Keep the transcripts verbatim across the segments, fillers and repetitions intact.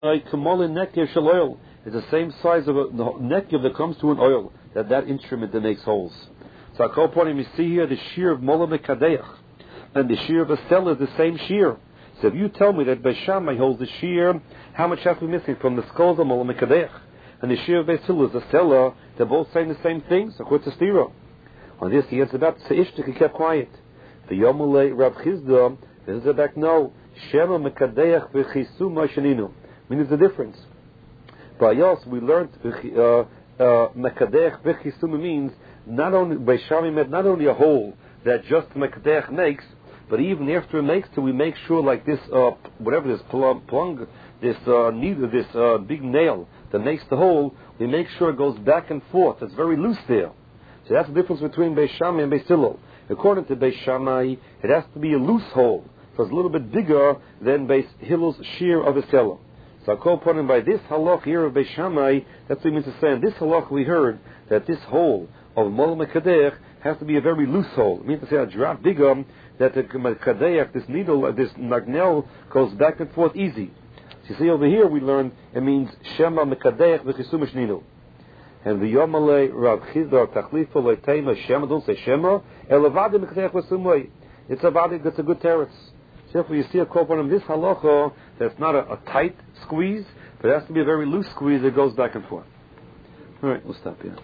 like Kamalin Nekev Shel oil. It's the same size of a nekev that comes to an oil, that that instrument that makes holes. So I call upon him, you see here the shear of Mola Mekadeach, and the shear of a stella is the same shear. So if you tell me that Beis Shammai holds the shear, how much have we missing from the skulls of Mola Mekadeach? And the shear of Beis Hillel is the stella, they're both saying the same thing, so what's the stira? On this he answered back, Seishtik, he kept quiet. The Yomule Rav Chizda, he answered back, no, Shema Mekadeach v'chisuma sheninu. Means the difference. By us, we learned Mekadeach v'chisuma means not only Beis Shammai meant not only a hole that just Mekadeach makes, but even after it makes it, we make sure like this, uh, whatever this plung, plung this uh, needle, this uh, big nail that makes the hole, we make sure it goes back and forth. It's very loose there. So that's the difference between Beis Shammai and Beis Hillel. According to Beis Shammai, it has to be a loose hole, so it's a little bit bigger than Beis Hillel's shear of a cellar. So I call upon him by this halach here of Beis Shammai. That's what he means to say. In this halach we heard that this hole of Mola Mekadeach has to be a very loose hole. It means to say a drop bigger, that the Mekadeach, this needle, this nagnel, goes back and forth easy. So you see over here we learned it means Shema Mekadeach v'chisuma sheninu. And the Yomale Rav Chizda Tachlifa Leitema Shema, don't say Shema, Elavadi Mekadeach v'sumay. It's a vadi, that's a good terrace. Therefore, you see a quote on this halacha that's not a, a tight squeeze, but it has to be a very loose squeeze that goes back and forth. All right, we'll stop here.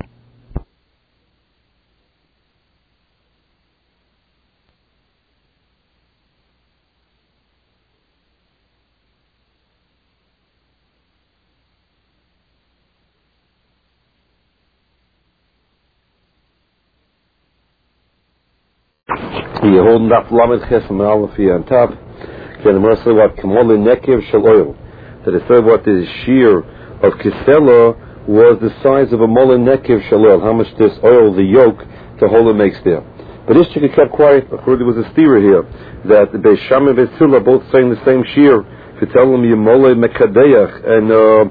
You're holding up Lamed Ches from Aleph here on top. Can the Mercer what Kamol Nekev Shel oil. That the third what the shear of Kisela was the size of a Mola Nekev Shel oil. How much this oil, the yolk, the hole makes there. But this chick kept quiet. I heard there was a steer here that the Beis Shammai and Beis Hillel are both saying the same shear. If you tell them you Mola Mekadeach and uh,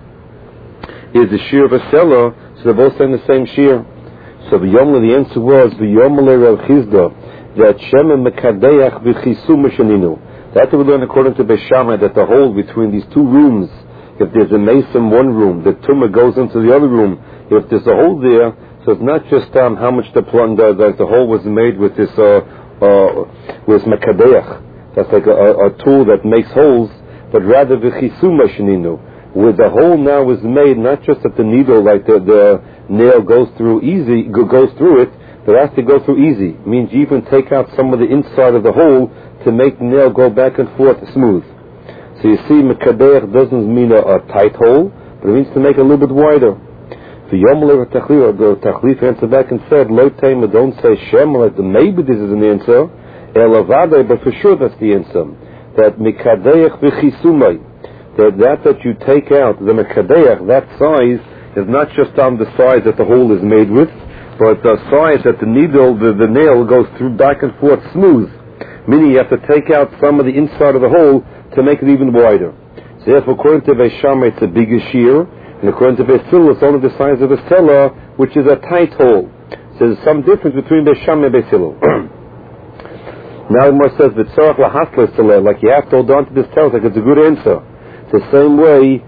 is the shear of a seller, so they're both saying the same shear. So the Yomle, the answer was the Yomle Rav Chizda, that Shema Mekadeach v'chisuma sheninu. That we learn according to Beis Shammai that the hole between these two rooms, if there's a mace in one room, the tumor goes into the other room. If there's a hole there, so it's not just um, how much the plung does, like the hole was made with this uh, uh, with Mekadeach. That's like a, a tool that makes holes, but rather v'chisuma sheninu, where the hole now is made not just that the needle, like the, the nail goes through easy, goes through it, but it has to go through easy. It means you even take out some of the inside of the hole to make the nail go back and forth smooth. So you see, Mekadeach doesn't mean a, a tight hole, but it means to make it a little bit wider. The Yomle Tachlif, the Tachlif answered back and said, Lo Tema, don't say Shem, like maybe this is an answer, Elavade, but for sure that's the answer. That Mekadeach v'chisumay, that that that you take out, the Mekadeach, that size, is not just on the size that the hole is made with, but the size that the needle, the, the nail goes through back and forth smooth. Meaning you have to take out some of the inside of the hole to make it even wider. So therefore, according to Beis Shammai, it's a bigger shear, and according to Beis Hillel, it's only the size of a cellar, which is a tight hole. So there's some difference between Beis Shammai and Beis Hillel. Now the Gemara says, "V'tzorach lahasler seleh," like you have to hold on to this text, like it's a good answer. It's the same way,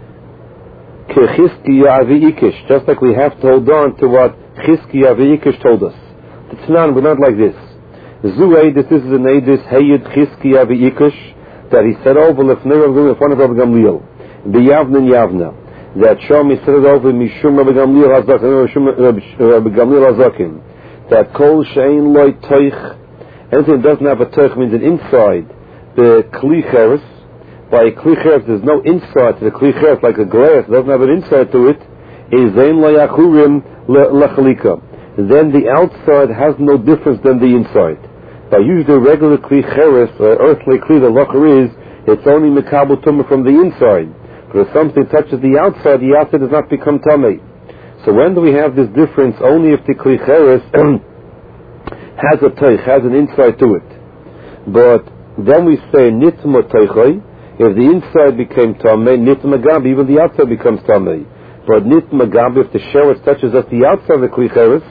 Chizkiya v'ikish, just like we have to hold on to what Chizkiya v'ikish told us. The Tanan, we're not like this. Zuei, this is an Eidis, Heyid Chizkiya v'ikish, that he said over Lefnei Rav Gamliel, in front of Rav Gamliel, B'yavna and Yavna, that Shom, he said it over Mishum Rav Gamliel Hazakin, Rav Gamliel Hazakin, that Kol Shein Loi Toich, anything that doesn't have a Toich means an inside, the Kli Cheres. By a Kli Cheres, there's no inside to the Kli Cheres, like a glass, doesn't have an inside to it, is Zain Lo Yachurim Lechalika. Then the outside has no difference than the inside. By usually regular Kli Cheres, or earthly Kli, the locher is, it's only Mekabel Tumah from the inside. But if something touches the outside, the outside does not become Tameh. So when do we have this difference? Only if the Kli Cheres has a Teich, has an inside to it. But then we say Nitma Teichai, if the inside became Tameh, Nitma Gabi, even the outside becomes Tameh. But Nitma Gabi, if the Sheretz touches at the outside of the Kli Cheres,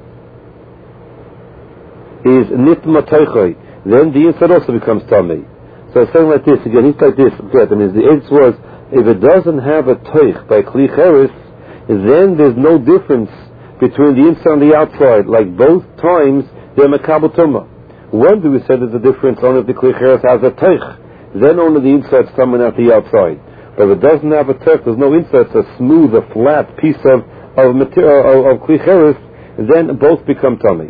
is Nitma Teichai, then the inside also becomes Tameh. So it's saying like this, again, he's like this, okay, that means the answer was if it doesn't have a toich by kli cheres, then there's no difference between the inside and the outside. Like both times, they're mekabel tumah. When do we say there's a difference? Only if the kli cheres has a toich. Then only the inside's coming out the outside. But if it doesn't have a toich, there's no inside, it's a smooth, a flat piece of of material of, of kli cheres, then both become tummy.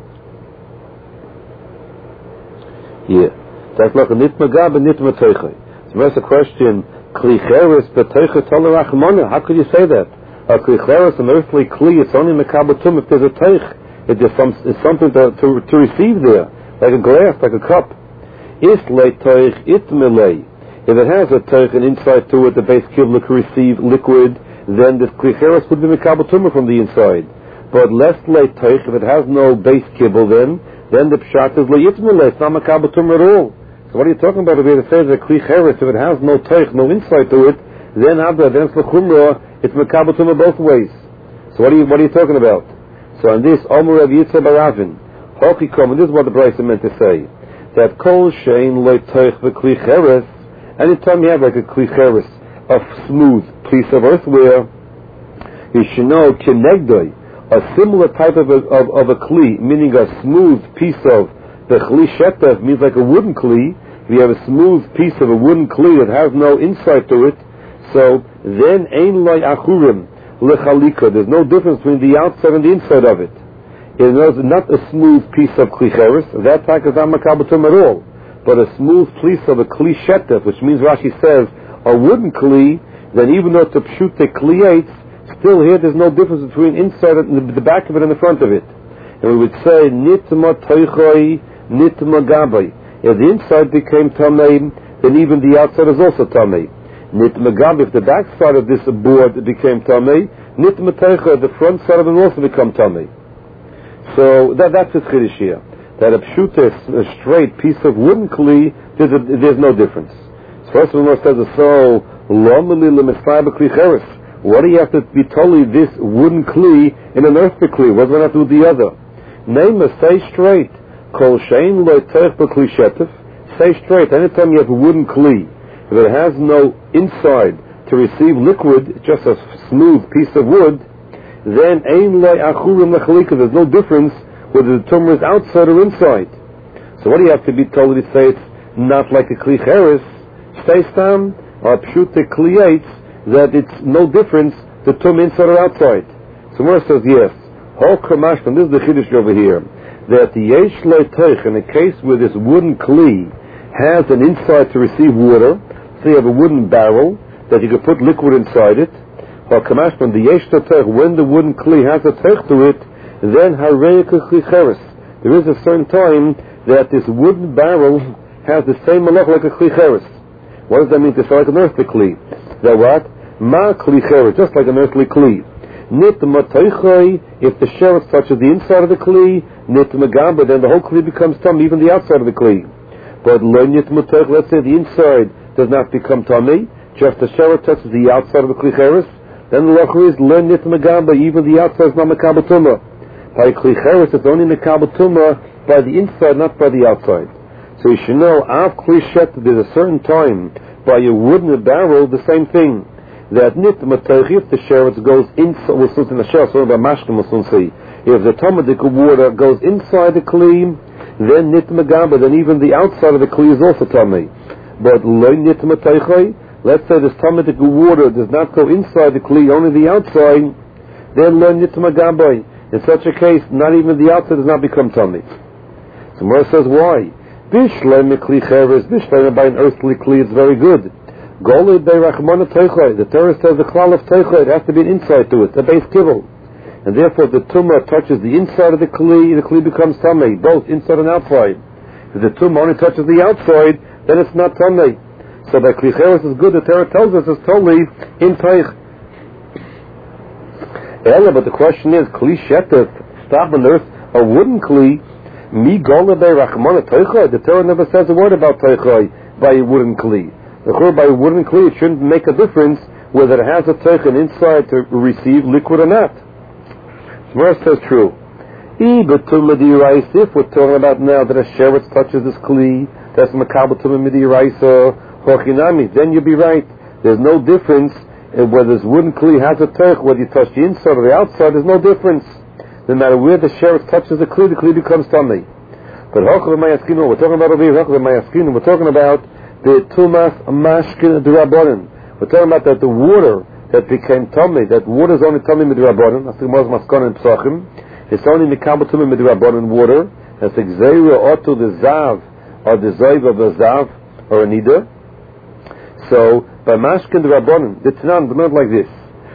Yeah. That's like a nit magab and nit mateiche. So that's a question, kli cheres beteiche toler achmona. How could you say that? A kli cheres, an earthly kli, it's only mekabel tumah if there's a teich. It is some, it's something to, to, to receive there, like a glass, like a cup. Is le teich it melei. If it has a teich and inside to it, the base kibble can receive liquid, then the kli cheres would be mekabel tumah from the inside. But less le teich, if it has no base kibble, then then the pshat is le it melei. It's not mekabel tumah at all. So what are you talking about if it says that kli cheres, if it has no teich, no inside to it, then abda, then it's lechumra, it's mekabel tumah both ways. So what are you what are you talking about? So on this, Omer Rav Yitzchak Baravin, Hokikom, and this is what the Brisa meant to say, that kol shein lo teich v'kli cheres, anytime you have like a kli cheres, a smooth piece of earthware, you should know kinegdoi, a similar type of a, of, of a kli, meaning a smooth piece of the kli shetev, means like a wooden kli. If you have a smooth piece of a wooden kli that has no inside to it, so then ein loy achurim lechalika. There's no difference between the outside and the inside of it. It is not a smooth piece of kli cheres. That type is not mekabel tumah at all. But a smooth piece of a kli shetev, which means Rashi says a wooden kli. Then even though to pshut the kliates, still here there's no difference between inside and the back of it and the front of it. And we would say nitma toichoi nitma gabai. If the inside became tamei, then even the outside is also tamei. Nitma gabai, if the back side of this board became tamei, nitma toichoi, the front side of it will also become tamei. So that, that's the chiddush here. That a pshuta, a straight piece of wooden kli, there's, a, there's no difference. So first of all, it says so. What do you have to be totally this wooden kli in an earthly kli? What does one have to do with the other? Name a say straight. Kol shein lo teich b'kli shetif. Say straight. Anytime you have a wooden kli, if it has no inside to receive liquid, just a smooth piece of wood, then ein lo achurim lechalika. There's no difference whether the tumor is outside or inside. So what do you have to be told to say it's not like a kli cheres? Say stam. Or pshute kliates, that it's no difference the tum inside or outside. So Mor says yes. Ho kamashman, this is the chiddush over here, that the yesh lo teich, in a case where this wooden kli has an inside to receive water, so you have a wooden barrel that you can put liquid inside it. Ho kamashman, the yesh lo teich, when the wooden kli has a teich to it, then harei kli cheres. There is a certain time that this wooden barrel has the same malach like a kli cheres. What does that mean to say like an earthly kli? That what? Ma kli cheres, just like an earthly kli. Nit mateichoi, if the sheretz touches the inside of the kli, nit magamba, then the whole kli becomes tummy, even the outside of the kli. But lo nit mateich, let's say the inside does not become tummy, just the sheretz touches the outside of the kli cheres, then the lacher is lo nit magamba, even the outside is not mekabel tumah. By kli cheres, it's only mekabel tumah by the inside, not by the outside. So you should know, av kli shet, there's a certain time, by a wooden barrel, the same thing. That nit mateich, if the sheretz goes inside, we'll soon see the sheretz, we'll mashkim, we'll soon see. If the tomadik water goes inside the kli, then nit magamba, then even the outside of the kli is also tummy. But lo nit mateichoi, let's say this tomadik water does not go inside the kli, only the outside, then lo nit magamba. In such a case, not even the outside does not become tummy. So Mor says, why? Bishlem kli cheres, bishlem by an earthly kli, it's very good. Golei bei rachmana teichoi, the Torah says the klal of teichoi, it has to be an inside to it, a base kibble. And therefore the tumah touches the inside of the kli, the kli becomes tamei, both inside and outside. If the tumah only touches the outside, then it's not tamei. So by kli cheres is good, the Torah tells us it's totally in teich. Ella, but the question is, kli shetif, stop on earth, a wooden kli, Mi gola bei rachmana teichoi. The Torah never says a word about teichoi by a wooden kli. By a wooden kli, it shouldn't make a difference whether it has a teichon inside to receive liquid or not. Verse says true. If we're talking about now that a sheretz touches this kli, that's mekabel tumah midiraisa hochinami, then you'll be right. There's no difference in whether this wooden kli has a teich, whether you touch the inside or the outside, there's no difference. No matter where the sheretz touches the kli, the kli becomes tamei. But we're talking about over here, we're talking about the tumas mashkin d'Rabbanan. We're talking about that the water that became tamei, that water is only tamei midrabanan. That's the Gemara's maskana in Pesachim. It's only mikabel tamei midrabanan water. That's the gzeira otu the zav or the zayv of the zav or a nida. So by mashkin d'Rabbanan, the Tanan is not like this.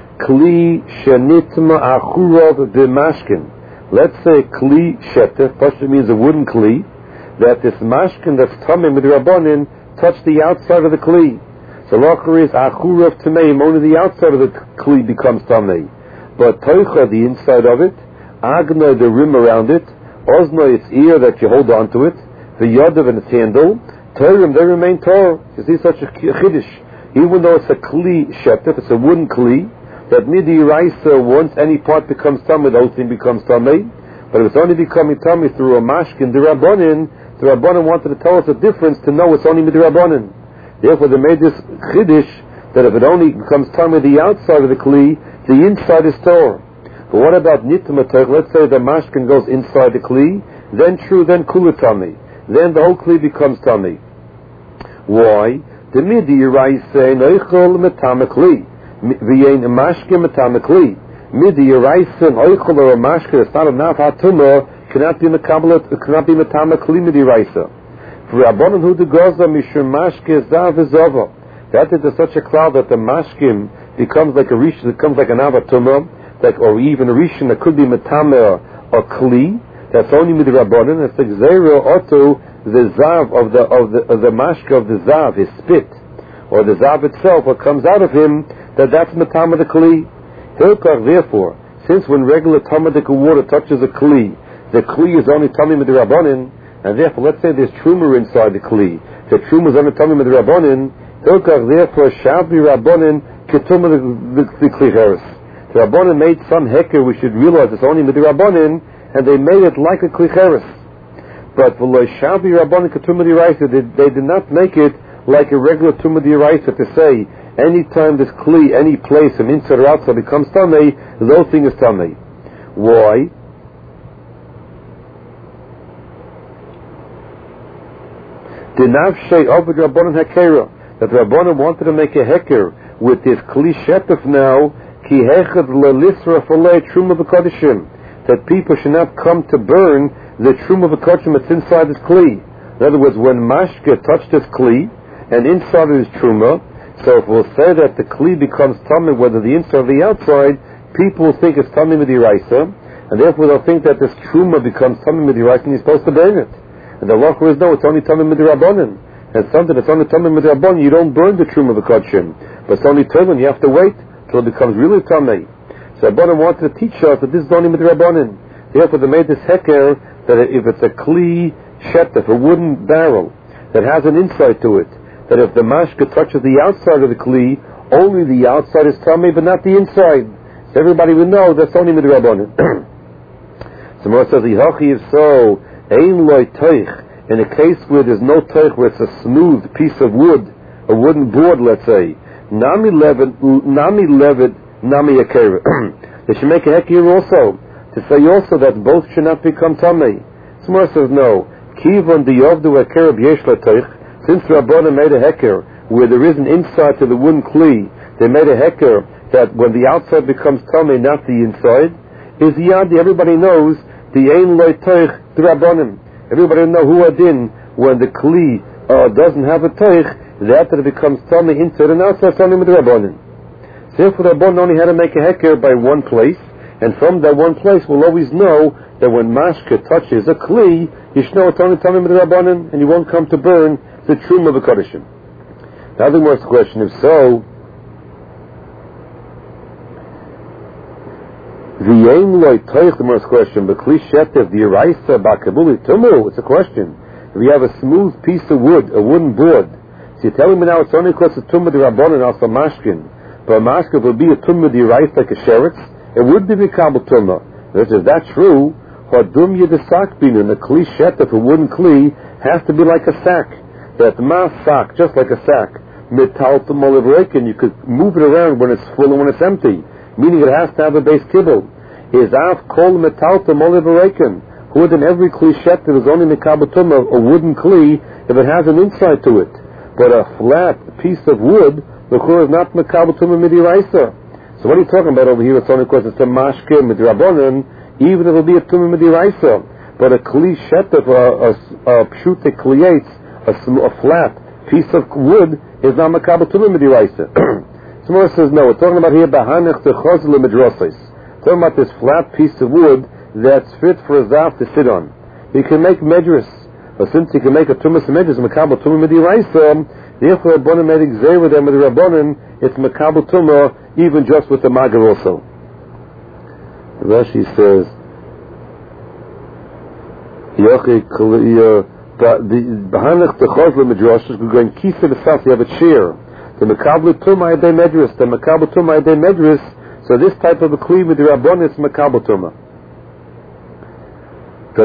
Kli shenitma achurov de mashkin. Let's say kli shetef, Pashto means a wooden kli, that this mashkin that's tamei midrabanan touched the outside of the kli. So locher is achurav tameim, only the outside of the kli becomes tamei. But toicha, the inside of it, agna, the rim around it, ozna, its ear that you hold on to it, the yodav and its handle, toirim, they remain tor. You see such a chiddush. Even though it's a kli shetef, it's a wooden kli, that midi raisa, once any part becomes tamei, the whole thing becomes tamei. But if it's only becoming tamei through a mashkin d'Rabbanan, the Rabbanan wanted to tell us a difference to know it's only midrabanan. Therefore, they made this chiddush that if it only becomes tamei the outside of the kli, the inside is tor. But what about nitma teich? Let's say the mashkin goes inside the kli, then true, then kula tamei. Then the whole kli becomes tamei. Why? The midi raisa noichol metame kli. V'yein mashkin metame kli. Midi raisa noichol or a mashkin that's not enough hatumah cannot be mekabelet, cannot be metame kli midi raisa. For Rabbanan hu de goza mishum mashke zav v'zava. That is such a cloud that the mashkim becomes like a rish, becomes like an avatumah, like or even a rishon that could be metame or kli. That's only midi Rabbanan. It's like zero oto the zav of the of the of the mashke of the zav, his spit, or the zav itself, what comes out of him, that that's metame the kli. Therefore, since when regular tamadic water touches a kli, the kli is only tamei midrabanan, and therefore, let's say there's truma inside the kli. The truma is only tamei midrabanan. Therefore, shavi rabbanan ketuma the kli heres. The rabbanan made some heker. We should realize it's only midrabanan, and they made it like a kli heres. But v'lo shavi rabbanan ketuma d'iraisa, they did not make it like a regular tuma d'iraisa to say anytime this kli, any place, from inside or outside becomes tamei, the whole thing is tamei. Why? The nafshay of the Rabbanan Hakera, that Rabbanan wanted to make a heker with this kli shetef now, ki hechad lelisra falei truma v'kodishim, that people should not come to burn the truma v'kodishim that's inside this kli. In other words, when mashke touched this kli, and inside it is truma, so if we'll say that the kli becomes tamei, whether the inside or the outside, people will think it's tamei midiraisa, and therefore they'll think that this truma becomes tamei midiraisa and you're supposed to burn it. And the law is no, it's only tamei midrabanan. And something that's only tamei midrabanan, you don't burn the truma of the kodshim. But it's only tamei, you have to wait till it becomes really tamei. So Rabbanan wanted to teach us that this is only midrabanan. Therefore, they made this heker that if it's a kli shetef, a wooden barrel that has an inside to it, that if the mashka touches the outside of the kli, only the outside is tamei, but not the inside. So everybody will know that's only midrabanan. So Moshe says, "If so." Ein loy teich, in a case where there's no teich, where it's a smooth piece of wood, a wooden board, let's say, nami levet, nami levet, nami akera. They should make a heck here also, to say also that both should not become tamei. Smar says no. Kivon diyovdu akera b'yesh teich. Since Rabbanan made a heker where there is an inside to the wooden kli, they made a heker that when the outside becomes tamei, not the inside, is yadi. Everybody knows the ein loy teich d'Rabbanan. Everybody know who adin when the kli uh, doesn't have a teich, that it becomes tamei inside and outside tamei d'Rabbanan. Therefore, Rabbanan only had to make a heker by one place, and from that one place we'll always know that when mashke touches a kli, you should know it's only tamei d'Rabbanan, and you won't come to burn the truma of the kodeshim. Now the more question, if so, the aim loy teich, the most question, but kli shetef the iraisa bakabuli tumu. It's a question. If you have a smooth piece of wood, a wooden board, so you're telling me now it's only because it's tumah the rabbanan also mashkin, but a mashkin will be a tumah the iraisa like a sheretz. It would be mikabel tumah. If that's true, hadum yedesak binu, the kli shetef, a wooden kli, has to be like a sack. That mas sack, just like a sack. metalta molivrekin. You could move it around when it's full and when it's empty, meaning it has to have a base kibble. Is af kol metalta molivrekin. Who in every kli sheter is only mekabel a wooden kli if it has an inside to it. But a flat piece of wood, the chur is not mekabel tumah midiraisa. So what are you talking about over here? It's only because it's a mashke midrabanan, even if it will be a tumah midiraisa. But a kli sheter, a, a, a pshute kliates, a, a flat piece of wood is not mekabel tumah midiraisa. Somewhere says no. We're talking about here bahanech techozle midroses. Talking about this flat piece of wood that's fit for a zav to sit on. You can make medris, but since you can make a tumas medris, makabel tumah midiraisa, therefore Rabbanan made exer with them with the Rabbanan, it's makabel tumah even just with the magar also. Rashi says, Yochi behanech techozle midrashos, we're going kisa v'sas, you have a chair. The makabel tumah yadei medris, the makabel tumah yadei medris. So this type of a kli with the Rabbanan is makabel tumah. So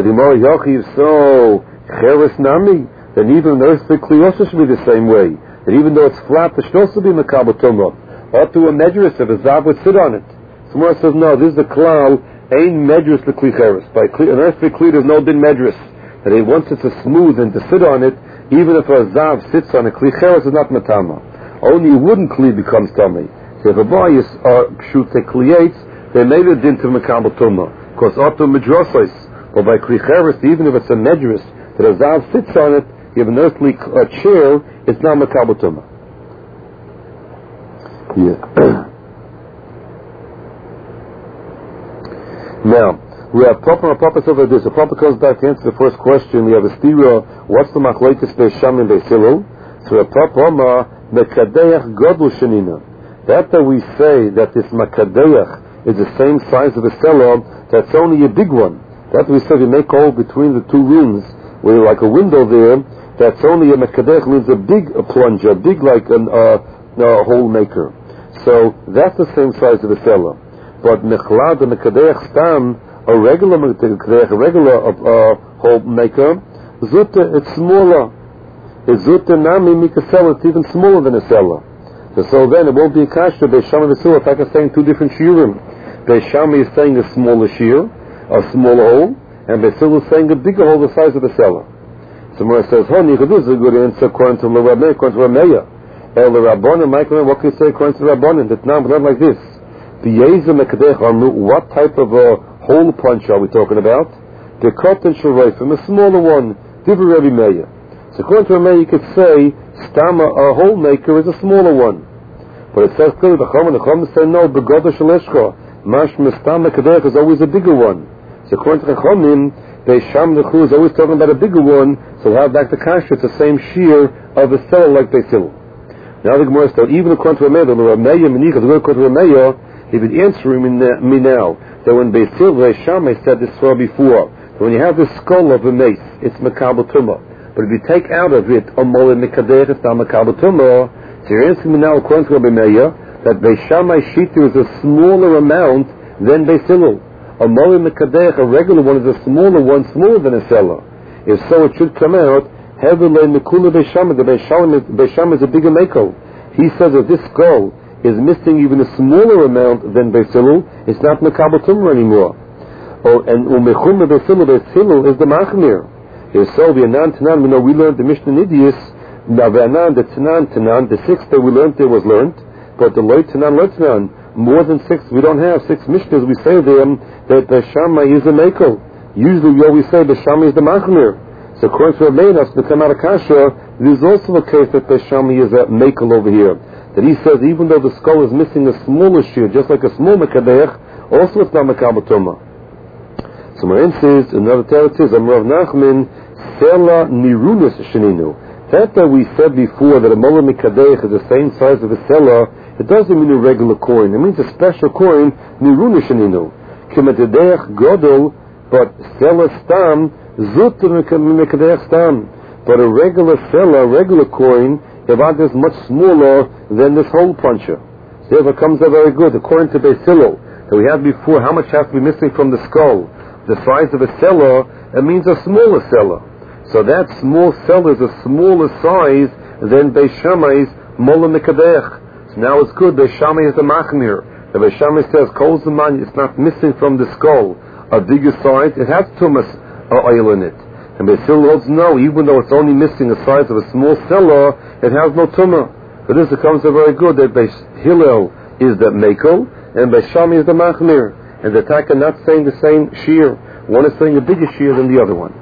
cheres nami, then even the earthly kli also should be the same way. That even though it's flat, it should also be makabel tumah. Or to a medris if a zav would sit on it. Someone says no, this is the klal ain medris the kli cheres. By kli, an earthly kli there's no din medris. That he wants it to smooth and to sit on it, even if a zav sits on a kli cheres is not matama. Only a wooden kli becomes tummy. So if a boy is uh, pshute kliates, they made it into makabel tumah. Because auto medrosos. But by kli cheres, even if it's a medris that a zav sits on it, you have an earthly uh, chair, it's not makabel tumah. Yeah. Now, we have proper and proper over this. The proper comes back to answer the first question. We have a stira. What's the machlokes beis Shammai and beis Hillel? So a proper ma mekadeach godel shenina. That that we say that this makadeach is the same size of a cellar, that's only a big one. That we say we make a hole between the two rooms, where like a window there, that's only a mekadeach, means a big a plunger, big like an, uh, a hole maker. So that's the same size of a cellar. But mechlad and mekadeach stam, a regular mekadeach, a regular uh, hole maker, zutta, it's smaller. It's zutta nami mikasela, it's even smaller than a cellar. So, so then it won't be a kasha. Beis Shammai and beis Hillel, it's like I'm saying two different shiurim. Beis Shammai is saying a smaller shiur, a smaller hole, and beis Hillel is saying a bigger hole the size of a cellar. Somewhere says, "Oh, this is a good answer according to the Rabbanah, according to Rameya." El Rabbanan, Michael, what can you say according to the Rabbanan? That now, but not like this. The Yezem Mekadech Armu. What type of a hole punch are we talking about? The cotton shurayfim, a smaller one. Divrei Rabbi Meir. So according to Rameya, you could say Stama, a hole maker, is a smaller one. But it says clearly the Chacham, the Chacham say no. Begoda Shaleshcha, Mash Mestama Kadech is always a bigger one. So according to the Chachamim, Beis Shammai the Chu is always talking about a bigger one. So we'll have back the kasha. It's the same shear of a cellar like Beis Hillel. Now the Gemara said, even according to Rameya, the Rameya Menicha, the according to Rameya, he would answer me now that when Beis Hillel, Beis Shammai said this far before, that when you have the skull of a mace, it's makabel tumah. But if you take out of it a molen mekadech, it's not makabel tumah. So you're answering me now according to Rameya that Beis Shammai shita is a smaller amount than Beis Hillel. A molen mekadech, a regular one, is a smaller one, smaller than a cellar. If so, it should come out. Heavily Mikula Beis Shammai, the Beis Shammai is a bigger mako. He says that this skull is missing even a smaller amount than Beis Hillel, it's not makabel tumah anymore. Oh, and umechum Beis Hillel, Beis Hillel is the machmir. If so, the Anan Tanan, we know we learned the Mishnah Nidius. Now the Anan, the Tanan Tanan, the sixth that we learned there was learned, but the Loy Tanan Loy Tanan, more than six, we don't have six Mishnahs. We say them that Beis Shammai is a mako. Usually we always say Beis Shammai is the machmir. So according to Rabbeinu, to come out of kasha, there is also a case that Beis Shammai is a makel over here. That he says even though the skull is missing a smaller shear, just like a small mekadech, also it's not makabel tumah. So my answer is, another teretz is, I'm Rav Nachman, sela nirunis sheninu. That that we said before that a molar mekadech is the same size of a sela, it doesn't mean a regular coin. It means a special coin, nirunis sheninu. Kimetedech godel, but sela stam, Zut mekadech stam, but a regular seller, a regular coin, Evad is much smaller than this hole puncher. So if it comes out very good, according to Beis Hillel, that we had before, how much has to be missing from the skull? The size of a seller, it means a smaller seller. So that small seller is a smaller size than Beis Shammai's Mola Mekadech. So now it's good. The Shammai is the Machmir. The Shammai says, Kol Zaman, it's not missing from the skull. A bigger size, it has tumas oil in it. And Beis Hillel holds no, even though it's only missing the size of a small cellar, it has no tumah. For this it comes out very good that Beis Hillel is the Mekel, and Beis Shammai is the Machmir. And the Taka not saying the same shear. One is saying a bigger shear than the other one.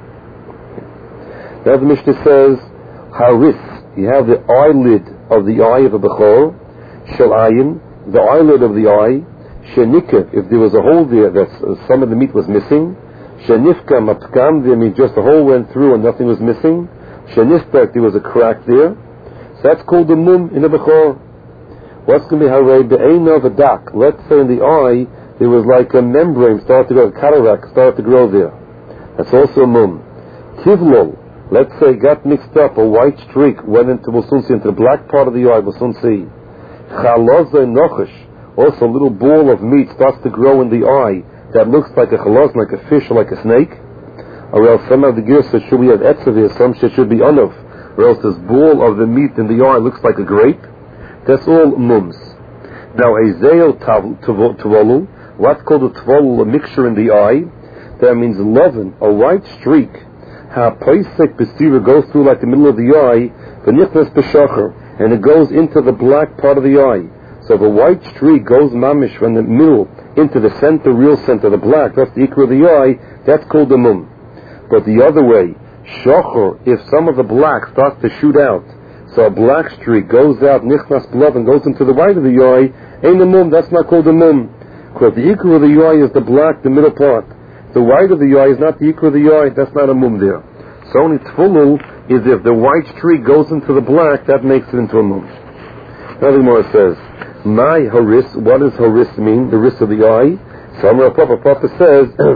Now the Mishnah says, Haris, you have the eyelid of the eye of a Bechor, Shel Ayin, the eyelid of the eye, Shenikah, if there was a hole there that uh, some of the meat was missing, Shenifka Mapkam, there means just the hole went through and nothing was missing, Shenifka, there was a crack there, so that's called the mum in a Bechor. What's going to be Harei Be'einav Adak? Let's say in the eye, there was like a membrane started to grow, a cataract started to grow there. That's also a mum. Tivlol, let's say got mixed up, a white streak went into Wasunsi, into the black part of the eye, Wasunsi. Chaloza Nochash, also a little ball of meat starts to grow in the eye that looks like a chalaz, like a fish or like a snake. Or else some of the gears said, should we have etzavir, some shit should be anav. Or else this ball of the meat in the eye looks like a grape. That's all mums. Now a zeil tavalu, what's called a tavalu, a mixture in the eye, that means lovin, a white streak. Ha paisek b'sira goes through like the middle of the eye, v'nichnas b'shachar, and it goes into the black part of the eye. So the white streak goes mamish from the middle into the center, real center, the black, that's the ikra of the eye, that's called the mum. But the other way, shachar, if some of the black starts to shoot out, so a black streak goes out, nichnas blood, and goes into the white of the eye, ain't the mum, that's not called the mum. Because the ikra of the eye is the black, the middle part. The white of the eye is not the ikra of the eye, that's not a mum there. So only tfulul is if the white streak goes into the black, that makes it into a mum. Now the Gemara says, my haris, what does haris mean? The haris of the eye. So Amar Papa Papa says,